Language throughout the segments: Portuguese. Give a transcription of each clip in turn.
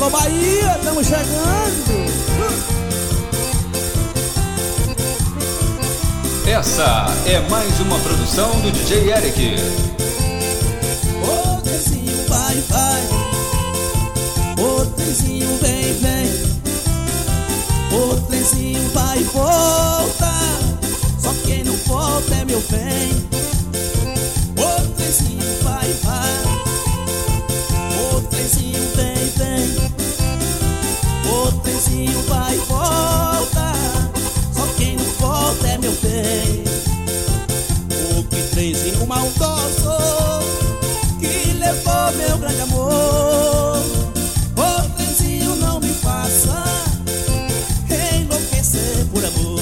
Alô Bahia, estamos chegando. Essa é mais uma produção do DJ Eric. Ô trenzinho vai, vai. Ô trenzinho vem, vem. Ô trenzinho vai voltar. Só quem não volta é meu bem. Ô trenzinho vai, vai. Ô trenzinho vem, vem. Ô trenzinho vai voltar. Só quem não volta é meu bem. Ô que trenzinho maldoso que levou meu grande amor. Ô trenzinho não me faça enlouquecer por amor.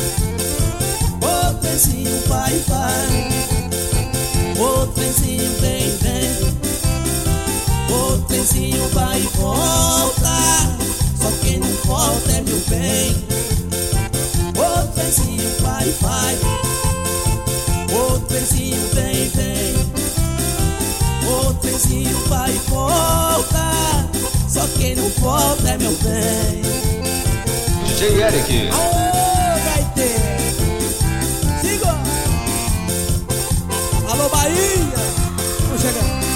Ô trenzinho vai, vai. Ô trenzinho vem, vem. Ô trenzinho vai e volta. Só quem não volta é meu bem. Ô trenzinho vai, vai. Ô trenzinho vem, vem. Ô trenzinho vai e volta. Só quem não volta é meu bem. DJ Eric. Aô, gaiteiro. Siga. Alô, Bahia. Vamos chegando.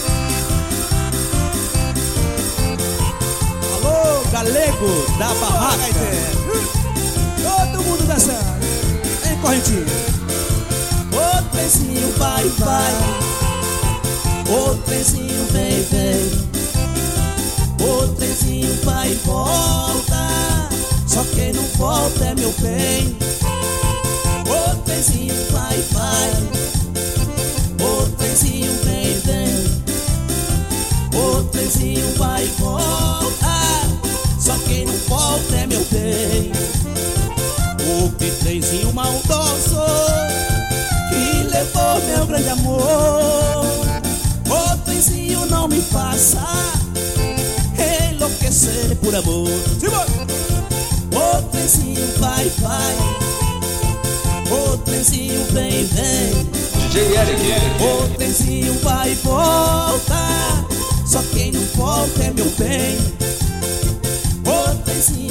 Alô, galego da barraca. Todo mundo dançando. Em correntinha. Ô trenzinho vai, vai. Ô trenzinho vem, vem. Ô trenzinho vai e volta. Só quem não volta é meu bem. Ô trenzinho vai, vai. Ô trenzinho vem, vem. Ô trenzinho vai e volta. Só quem não volta é meu bem. Ô que trenzinho maldoso que levou meu grande amor. Ô trenzinho não me faça enlouquecer por amor. Ô trenzinho vai, vai. Ô trenzinho vem, vem. DJ Eric. Ô trenzinho vai e volta. Só quem não volta é meu bem. Ô trenzinho